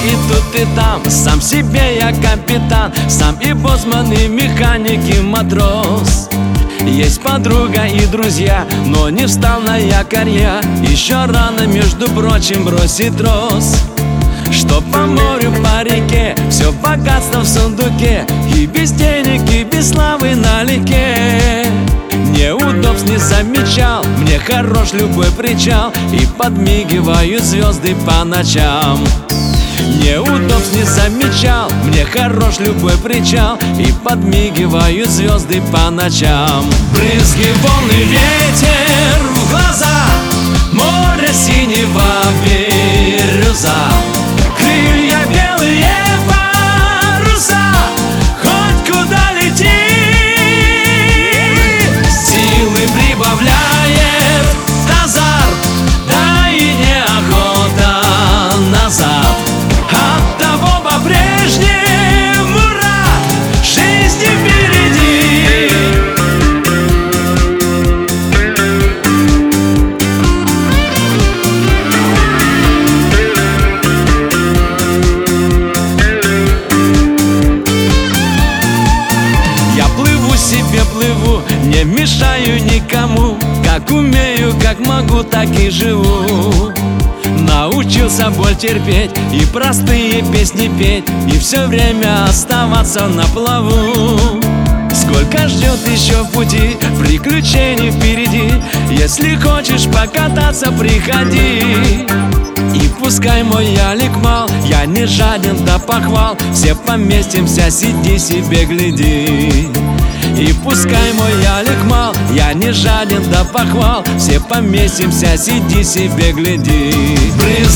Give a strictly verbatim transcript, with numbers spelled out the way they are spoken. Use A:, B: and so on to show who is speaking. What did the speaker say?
A: и тут, и там. Сам себе я капитан, сам и боцман, и механик, и матрос. Есть подруга и друзья, но не встал на якорь я. Еще рано, между прочим, бросить трос. Что по морю, по реке, все богатство в сундуке, и без денег, и без славы налегке. Неудобств не замечал, мне хорош любой причал, и подмигивают звезды по ночам. Неудобств не замечал, мне хорош любой причал, и подмигивают звезды по ночам. Брызги, волны, ветер в глаза, море синего бирюза, крылья белые паруса, хоть куда лети. Силы прибавляет азарт, да и неохота назад. Оттого по-прежнему рад жизни впереди. Я плыву себе, плыву, не мешаю никому. Как умею, как могу, так и живу. Научился боль терпеть и простые песни петь, и все время оставаться на плаву. Сколько ждет еще в пути, приключений впереди. Если хочешь покататься, приходи. И пускай мой ялик мал, я не жаден до похвал. Все поместимся, сиди себе, гляди. И пускай мой ялик мал, я не жаден до похвал. Все поместимся, сиди себе, гляди.